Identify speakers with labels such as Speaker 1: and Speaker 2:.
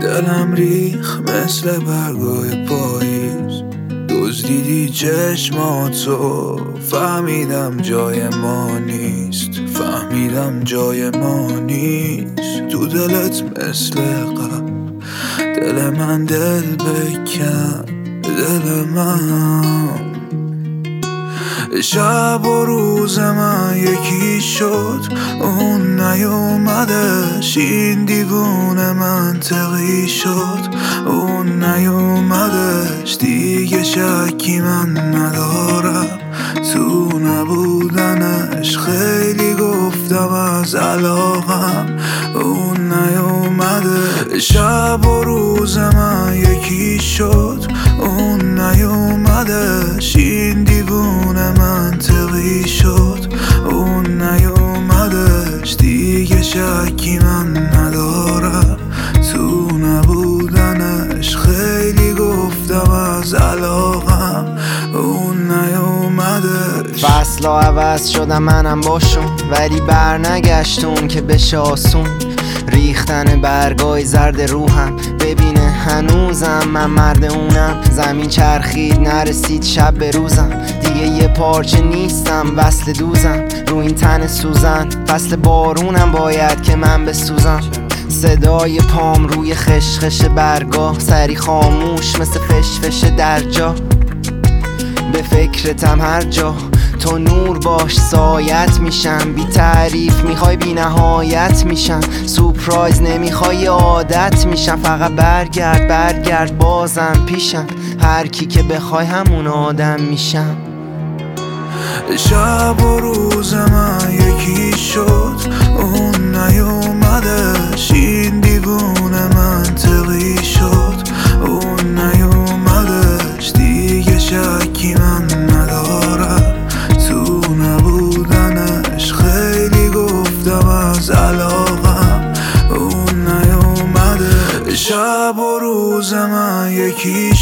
Speaker 1: دلم ریخ مثل برگای پاییز، دزدیدی چشماتو، فهمیدم جای ما نیست، فهمیدم جای ما نیست. تو دلت مثل قبل دل من دل بکن، دل من. شب و روز من یکی شد، اون نیومدش، این دیوونه منطقی شد، اون نیومدش. دیگه شکی من ندارم تو نبودنش، خیلی گفتم از علاقم، اون نیومده. شب و روز من یکی شد، اون نیومدش، این دیوونه منطقی شد، اون نیومدش. دیگه شکی من ندارم تو نبودنش، خیلی گفتم از علاقم، اون نیومدش.
Speaker 2: فصلا عوض شدم منم باشون، ولی بر نگشتون که بشه آسون. ریختن برگای زرد روحم، ببینه هنوزم من مرد اونم. زمین چرخید نرسید شب به روزم، دیگه یه پارچه نیستم وصل دوزم. رو این تن سوزن فصل بارونم، باید که من بسوزم. صدای پام روی خشخش برگا، سری خاموش مثل فشفش در جا. به فکرتم هر جا، تو نور باش سایت میشم. بی تعریف میخوای بی نهایت میشم، سورپرایز نمیخوای عادت میشم. فقط برگرد بازم پیشم، هر کی که بخوای همون آدم میشم.
Speaker 1: شب و روز من یکی شد، اون نیومدش، این دیوونه منطقی شد، اون نیومدش. دیگه شکی من ندارم تو نبودنش، خیلی گفتم از علاقم، اون نیومده. شب و روز من یکی